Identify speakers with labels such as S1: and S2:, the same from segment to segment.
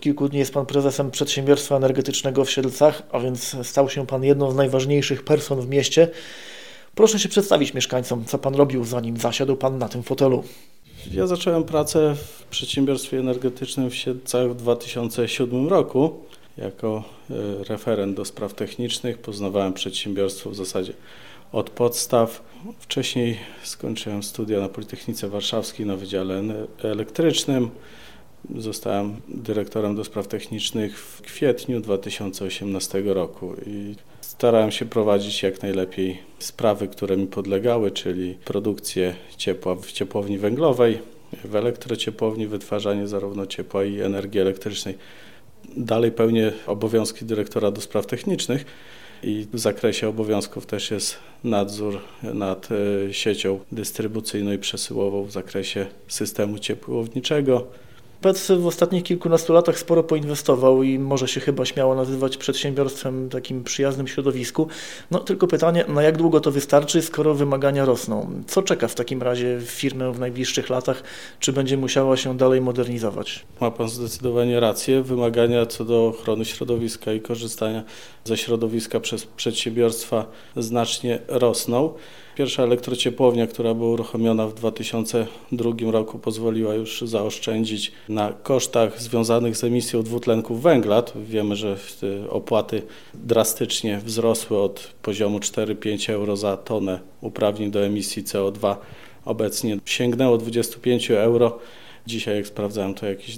S1: kilku dni jest Pan prezesem przedsiębiorstwa energetycznego w Siedlcach, a więc stał się Pan jedną z najważniejszych person w mieście. Proszę się przedstawić mieszkańcom, co Pan robił, zanim zasiadł Pan na tym fotelu.
S2: Ja zacząłem pracę w przedsiębiorstwie energetycznym w Siedlcach w 2007 roku. Jako referent do spraw technicznych poznawałem przedsiębiorstwo w zasadzie od podstaw. Wcześniej skończyłem studia na Politechnice Warszawskiej na Wydziale Elektrycznym. Zostałem dyrektorem do spraw technicznych w kwietniu 2018 roku i starałem się prowadzić jak najlepiej sprawy, które mi podlegały, czyli produkcję ciepła w ciepłowni węglowej, w elektrociepłowni, wytwarzanie zarówno ciepła i energii elektrycznej. Dalej pełnię obowiązki dyrektora do spraw technicznych i w zakresie obowiązków też jest nadzór nad siecią dystrybucyjną i przesyłową w zakresie systemu ciepłowniczego.
S1: PEC w ostatnich kilkunastu latach sporo poinwestował i może się chyba śmiało nazywać przedsiębiorstwem takim przyjaznym środowisku. No tylko pytanie, na jak długo to wystarczy, skoro wymagania rosną? Co czeka w takim razie firmę w najbliższych latach? Czy będzie musiała się dalej modernizować?
S2: Ma Pan zdecydowanie rację. Wymagania co do ochrony środowiska i korzystania ze środowiska przez przedsiębiorstwa znacznie rosną. Pierwsza elektrociepłownia, która była uruchomiona w 2002 roku, pozwoliła już zaoszczędzić na kosztach związanych z emisją dwutlenku węgla. Wiemy, że opłaty drastycznie wzrosły od poziomu 4-5 euro za tonę uprawnień do emisji CO2. Obecnie sięgnęło 25 euro. Dzisiaj, jak sprawdzałem, to jakieś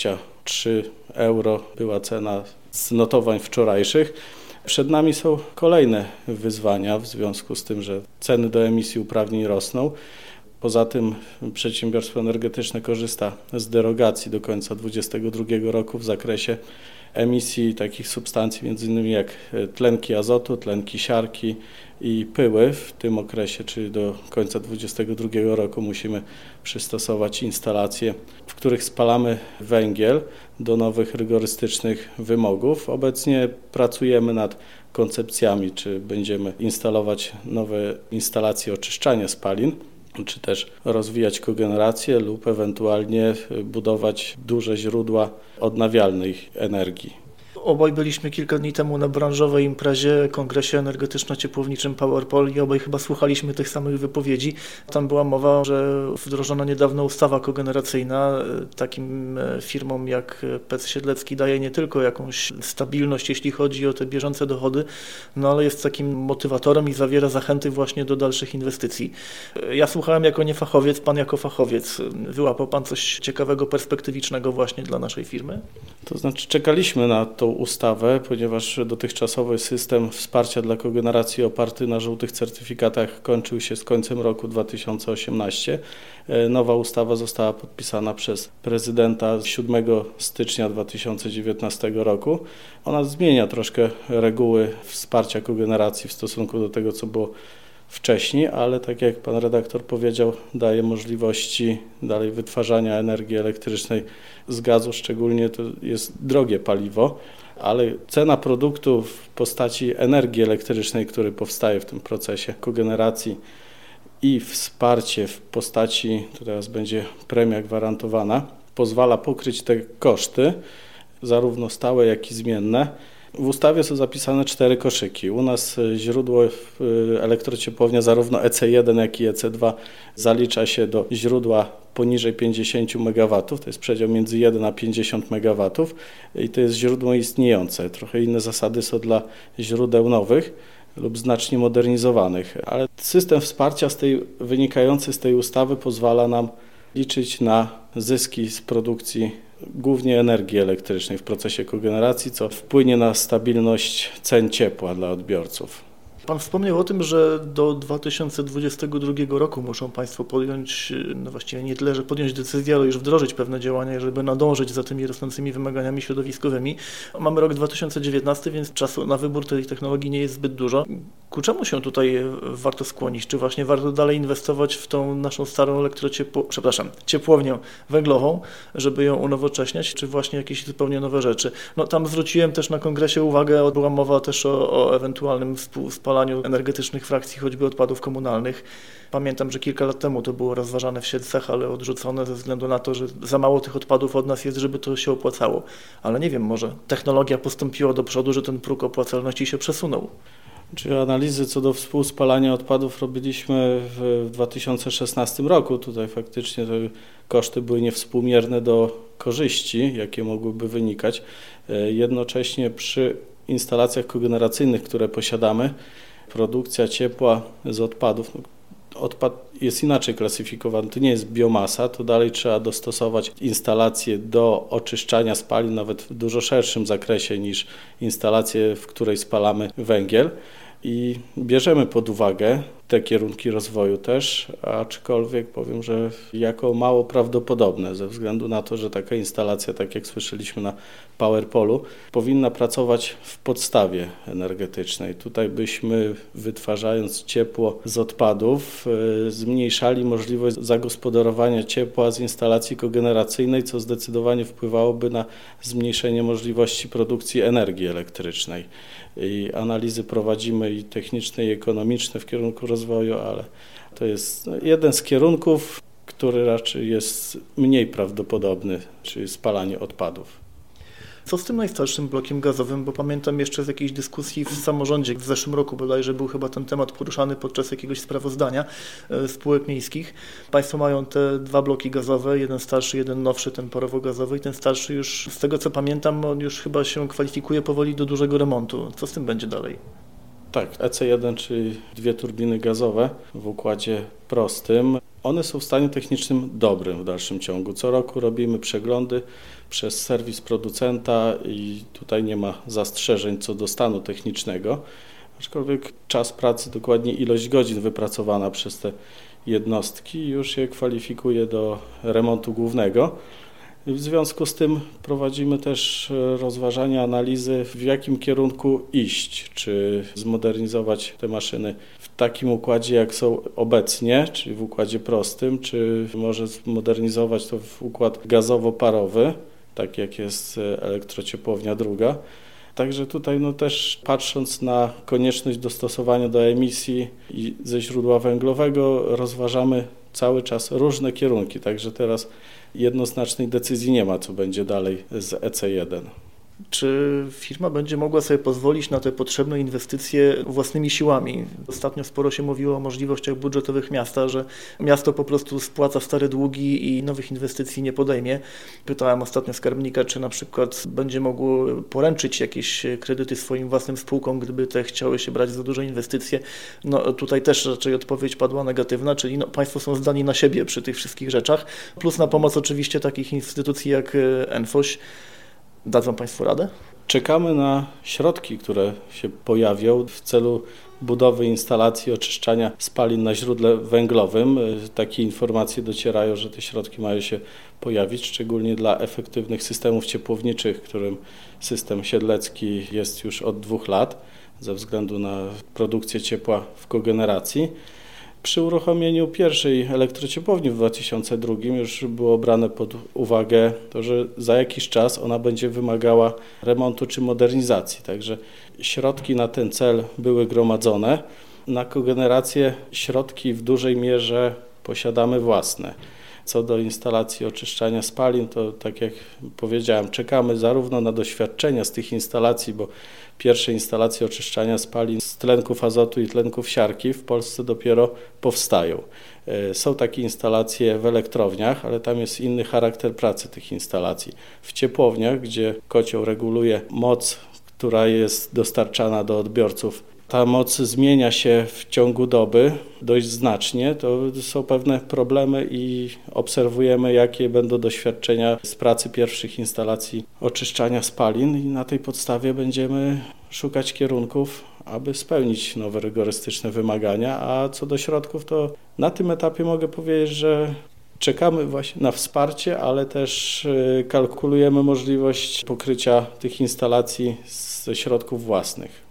S2: 23 euro była cena z notowań wczorajszych. Przed nami są kolejne wyzwania w związku z tym, że ceny do emisji uprawnień rosną. Poza tym przedsiębiorstwo energetyczne korzysta z derogacji do końca 2022 roku w zakresie emisji takich substancji, m.in. jak tlenki azotu, tlenki siarki i pyły. W tym okresie, czyli do końca 2022 roku, musimy przystosować instalacje, w których spalamy węgiel do nowych rygorystycznych wymogów. Obecnie pracujemy nad koncepcjami, czy będziemy instalować nowe instalacje oczyszczania spalin, czy też rozwijać kogenerację lub ewentualnie budować duże źródła odnawialnej energii.
S1: Obaj byliśmy kilka dni temu na branżowej imprezie, kongresie energetyczno-ciepłowniczym PowerPol i obaj chyba słuchaliśmy tych samych wypowiedzi. Tam była mowa, że wdrożona niedawno ustawa kogeneracyjna takim firmom jak PEC Siedlecki daje nie tylko jakąś stabilność, jeśli chodzi o te bieżące dochody, no ale jest takim motywatorem i zawiera zachęty właśnie do dalszych inwestycji. Ja słuchałem jako niefachowiec, Pan jako fachowiec. Wyłapał Pan coś ciekawego, perspektywicznego właśnie dla naszej firmy?
S2: To znaczy czekaliśmy na tą ustawę, ponieważ dotychczasowy system wsparcia dla kogeneracji oparty na żółtych certyfikatach kończył się z końcem roku 2018. Nowa ustawa została podpisana przez prezydenta 7 stycznia 2019 roku. Ona zmienia troszkę reguły wsparcia kogeneracji w stosunku do tego, co było wcześniej, ale tak jak Pan redaktor powiedział, daje możliwości dalej wytwarzania energii elektrycznej z gazu, szczególnie to jest drogie paliwo, ale cena produktu w postaci energii elektrycznej, który powstaje w tym procesie kogeneracji i wsparcie w postaci, to teraz będzie premia gwarantowana, pozwala pokryć te koszty, zarówno stałe, jak i zmienne. W ustawie są zapisane 4 koszyki. U nas źródło elektrociepłownia zarówno EC1, jak i EC2 zalicza się do źródła poniżej 50 MW. To jest przedział między 1 a 50 MW i to jest źródło istniejące. Trochę inne zasady są dla źródeł nowych lub znacznie modernizowanych, ale system wsparcia wynikający z tej ustawy pozwala nam liczyć na zyski z produkcji głównie energii elektrycznej w procesie kogeneracji, co wpłynie na stabilność cen ciepła dla odbiorców.
S1: Pan wspomniał o tym, że do 2022 roku muszą Państwo podjąć, no właściwie nie tyle, że podjąć decyzję, ale już wdrożyć pewne działania, żeby nadążyć za tymi rosnącymi wymaganiami środowiskowymi. Mamy rok 2019, więc czasu na wybór tej technologii nie jest zbyt dużo. Ku czemu się tutaj warto skłonić? Czy właśnie warto dalej inwestować w tą naszą starą ciepłownię węglową, żeby ją unowocześniać, czy właśnie jakieś zupełnie nowe rzeczy? No tam zwróciłem też na kongresie uwagę, była mowa też o ewentualnym spalaniu energetycznych frakcji, choćby odpadów komunalnych. Pamiętam, że kilka lat temu to było rozważane w Siedlcach, ale odrzucone ze względu na to, że za mało tych odpadów od nas jest, żeby to się opłacało. Ale nie wiem, może technologia postąpiła do przodu, że ten próg opłacalności się przesunął.
S2: Czy analizy co do współspalania odpadów robiliśmy w 2016 roku. Tutaj faktycznie te koszty były niewspółmierne do korzyści, jakie mogłyby wynikać. Jednocześnie przy instalacjach kogeneracyjnych, które posiadamy, produkcja ciepła z odpadów, odpad jest inaczej klasyfikowany, to nie jest biomasa, to dalej trzeba dostosować instalację do oczyszczania spalin, nawet w dużo szerszym zakresie niż instalację, w której spalamy węgiel. I bierzemy pod uwagę te kierunki rozwoju też, aczkolwiek powiem, że jako mało prawdopodobne ze względu na to, że taka instalacja, tak jak słyszeliśmy na PowerPolu, powinna pracować w podstawie energetycznej. Tutaj byśmy, wytwarzając ciepło z odpadów, zmniejszali możliwość zagospodarowania ciepła z instalacji kogeneracyjnej, co zdecydowanie wpływałoby na zmniejszenie możliwości produkcji energii elektrycznej. I analizy prowadzimy i techniczne, i ekonomiczne w kierunku rozwoju, ale to jest jeden z kierunków, który raczej jest mniej prawdopodobny, czyli spalanie odpadów.
S1: Co z tym najstarszym blokiem gazowym, bo pamiętam jeszcze z jakiejś dyskusji w samorządzie w zeszłym roku bodajże był chyba ten temat poruszany podczas jakiegoś sprawozdania spółek miejskich. Państwo mają te dwa bloki gazowe, jeden starszy, jeden nowszy, ten parowo-gazowy i ten starszy już, z tego co pamiętam, on już chyba się kwalifikuje powoli do dużego remontu. Co z tym będzie dalej?
S2: Tak, EC1, czyli dwie turbiny gazowe w układzie prostym. One są w stanie technicznym dobrym w dalszym ciągu. Co roku robimy przeglądy przez serwis producenta i tutaj nie ma zastrzeżeń co do stanu technicznego, aczkolwiek czas pracy, dokładnie ilość godzin wypracowana przez te jednostki już je kwalifikuje do remontu głównego. W związku z tym prowadzimy też rozważania, analizy, w jakim kierunku iść, czy zmodernizować te maszyny w takim układzie, jak są obecnie, czyli w układzie prostym, czy może zmodernizować to w układ gazowo-parowy, tak jak jest elektrociepłownia druga. Także tutaj też patrząc na konieczność dostosowania do emisji i ze źródła węglowego rozważamy cały czas różne kierunki, także teraz jednoznacznej decyzji nie ma, co będzie dalej z EC1.
S1: Czy firma będzie mogła sobie pozwolić na te potrzebne inwestycje własnymi siłami? Ostatnio sporo się mówiło o możliwościach budżetowych miasta, że miasto po prostu spłaca stare długi i nowych inwestycji nie podejmie. Pytałem ostatnio skarbnika, czy na przykład będzie mogło poręczyć jakieś kredyty swoim własnym spółkom, gdyby te chciały się brać za duże inwestycje. No tutaj też raczej odpowiedź padła negatywna, czyli państwo są zdani na siebie przy tych wszystkich rzeczach, plus na pomoc oczywiście takich instytucji jak NFOŚ. Dadzą Państwo radę?
S2: Czekamy na środki, które się pojawią w celu budowy instalacji oczyszczania spalin na źródle węglowym. Takie informacje docierają, że te środki mają się pojawić, szczególnie dla efektywnych systemów ciepłowniczych, którym system siedlecki jest już od 2 lat ze względu na produkcję ciepła w kogeneracji. Przy uruchomieniu pierwszej elektrociepłowni w 2002 już było brane pod uwagę to, że za jakiś czas ona będzie wymagała remontu czy modernizacji. Także środki na ten cel były gromadzone. Na kogenerację środki w dużej mierze posiadamy własne. Co do instalacji oczyszczania spalin, to tak jak powiedziałem, czekamy zarówno na doświadczenia z tych instalacji, bo pierwsze instalacje oczyszczania spalin z tlenków azotu i tlenków siarki w Polsce dopiero powstają. Są takie instalacje w elektrowniach, ale tam jest inny charakter pracy tych instalacji. W ciepłowniach, gdzie kocioł reguluje moc, która jest dostarczana do odbiorców, ta moc zmienia się w ciągu doby dość znacznie, to są pewne problemy i obserwujemy, jakie będą doświadczenia z pracy pierwszych instalacji oczyszczania spalin i na tej podstawie będziemy szukać kierunków, aby spełnić nowe rygorystyczne wymagania, a co do środków, to na tym etapie mogę powiedzieć, że czekamy właśnie na wsparcie, ale też kalkulujemy możliwość pokrycia tych instalacji ze środków własnych.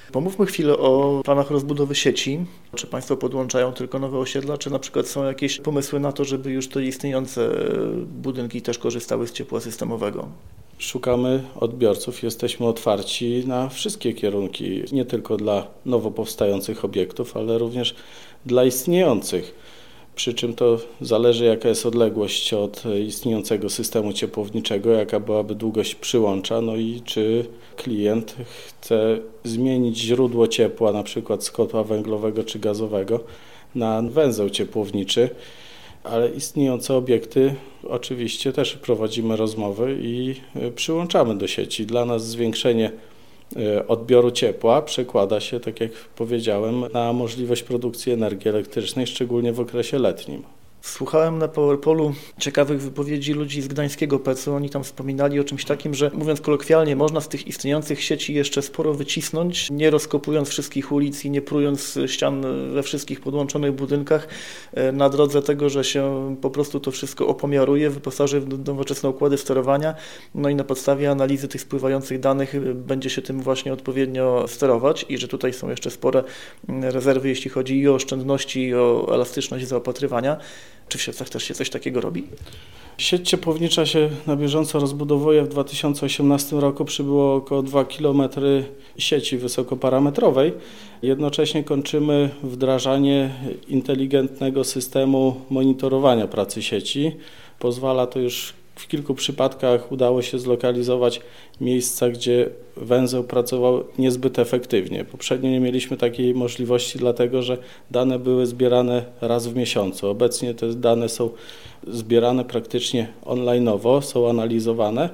S1: Pomówmy chwilę o planach rozbudowy sieci. Czy Państwo podłączają tylko nowe osiedla, czy na przykład są jakieś pomysły na to, żeby już te istniejące budynki też korzystały z ciepła systemowego?
S2: Szukamy odbiorców, jesteśmy otwarci na wszystkie kierunki, nie tylko dla nowo powstających obiektów, ale również dla istniejących. Przy czym to zależy, jaka jest odległość od istniejącego systemu ciepłowniczego, jaka byłaby długość przyłącza, no i czy klient chce zmienić źródło ciepła, na przykład z kotła węglowego czy gazowego, na węzeł ciepłowniczy. Ale istniejące obiekty oczywiście też prowadzimy rozmowy i przyłączamy do sieci. Dla nas zwiększenie odbioru ciepła przekłada się, tak jak powiedziałem, na możliwość produkcji energii elektrycznej, szczególnie w okresie letnim.
S1: Słuchałem na PowerPolu ciekawych wypowiedzi ludzi z gdańskiego PEC-u. Oni tam wspominali o czymś takim, że mówiąc kolokwialnie, można z tych istniejących sieci jeszcze sporo wycisnąć, nie rozkopując wszystkich ulic i nie prując ścian we wszystkich podłączonych budynkach, na drodze tego, że się po prostu to wszystko opomiaruje, wyposaży w nowoczesne układy sterowania, no i na podstawie analizy tych spływających danych będzie się tym właśnie odpowiednio sterować i że tutaj są jeszcze spore rezerwy, jeśli chodzi i o oszczędności, i o elastyczność zaopatrywania. Czy w sieciach też się coś takiego robi?
S2: Sieć ciepłownicza się na bieżąco rozbudowuje. W 2018 roku przybyło około 2 km sieci wysokoparametrowej. Jednocześnie kończymy wdrażanie inteligentnego systemu monitorowania pracy sieci. Pozwala to już w kilku przypadkach udało się zlokalizować miejsca, gdzie węzeł pracował niezbyt efektywnie. Poprzednio nie mieliśmy takiej możliwości, dlatego że dane były zbierane raz w miesiącu. Obecnie te dane są zbierane praktycznie online'owo, są analizowane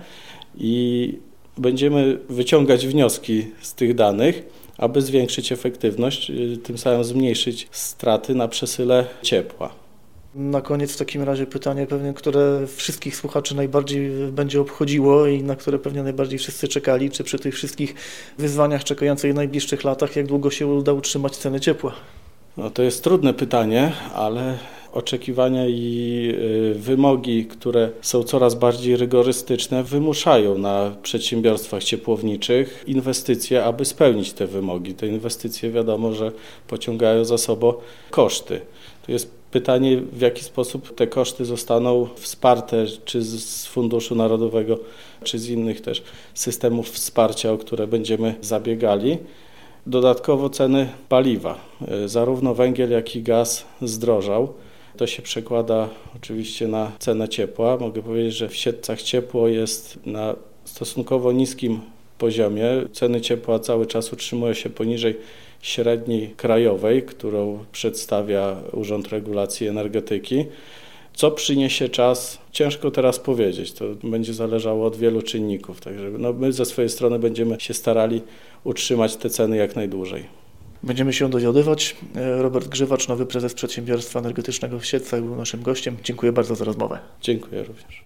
S2: i będziemy wyciągać wnioski z tych danych, aby zwiększyć efektywność, tym samym zmniejszyć straty na przesyle ciepła.
S1: Na koniec w takim razie pytanie pewnie, które wszystkich słuchaczy najbardziej będzie obchodziło i na które pewnie najbardziej wszyscy czekali, czy przy tych wszystkich wyzwaniach czekających w najbliższych latach, jak długo się uda utrzymać ceny ciepła?
S2: No to jest trudne pytanie, ale oczekiwania i wymogi, które są coraz bardziej rygorystyczne, wymuszają na przedsiębiorstwach ciepłowniczych inwestycje, aby spełnić te wymogi. Te inwestycje wiadomo, że pociągają za sobą koszty. Tu jest pytanie, w jaki sposób te koszty zostaną wsparte, czy z Funduszu Narodowego, czy z innych też systemów wsparcia, o które będziemy zabiegali. Dodatkowo ceny paliwa, zarówno węgiel, jak i gaz zdrożał. To się przekłada oczywiście na cenę ciepła. Mogę powiedzieć, że w Siedlcach ciepło jest na stosunkowo niskim poziomie. Ceny ciepła cały czas utrzymują się poniżej średniej krajowej, którą przedstawia Urząd Regulacji Energetyki. Co przyniesie czas? Ciężko teraz powiedzieć. To będzie zależało od wielu czynników. Także my ze swojej strony będziemy się starali utrzymać te ceny jak najdłużej.
S1: Będziemy się dowiadywać. Robert Grzywacz, nowy prezes Przedsiębiorstwa Energetycznego w Siedlcach, był naszym gościem. Dziękuję bardzo za rozmowę.
S2: Dziękuję również.